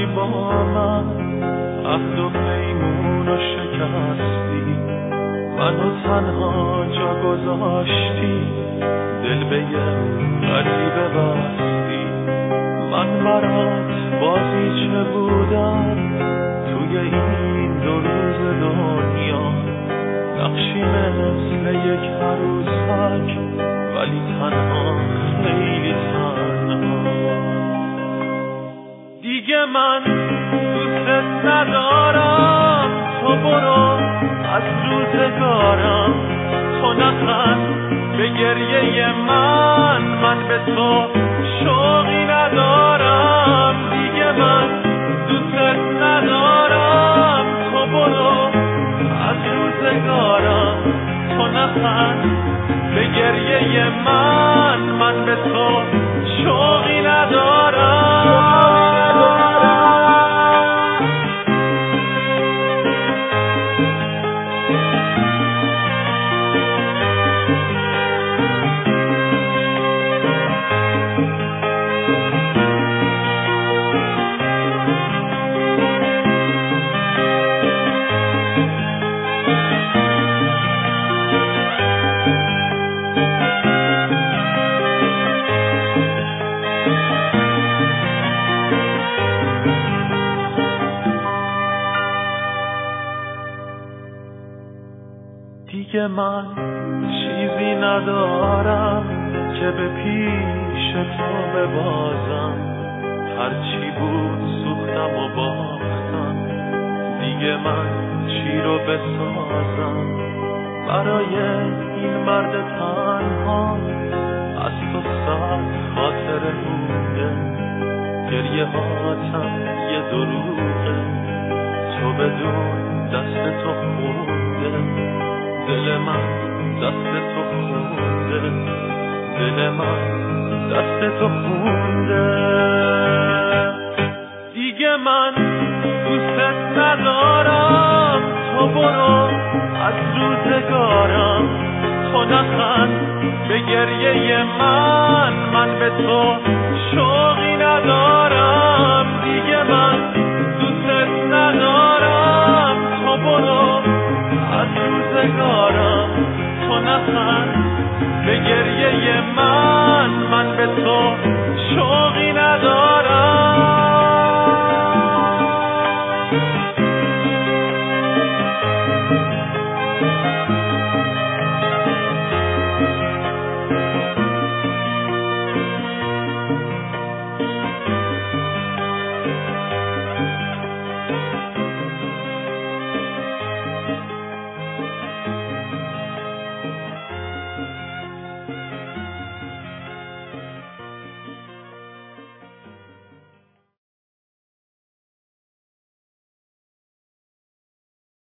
با من عهد و پیمون و شکستی، منو تنها جا گذاشتی، دل به یه غریبه بستی. من برات بازیچه بودم توی این 2 روز دنیا، نقشی مثل یک عروسک ولی تنها، خیلی تنها. دیگه من دوست ندارم، تو برو از روزگارم، تو نخند به گریه من به تو شوقی ندارم. دیگه من دوست ندارم، تو برو از روزگارم، تو نخند به گریه من به تو شوقی ندارم. دیگه من چیزی ندارم که به پیش تو ببازم، هرچی بود سوختم و باختم. دیگه من چی رو بسازم برای این مرد تنها؟ از تو صد خاطره مونده، گریه هاتم یه دروغه، تو بدون دست تو خونده، دل من دست تو خونده، دل من دست تو خونده. دیگه من دوست ندارم، تو برو از روزگارم، تو نخند به گریه من به تو شوقی ندارم. دیگه من دوست ندارم، تو برو از روزگارم،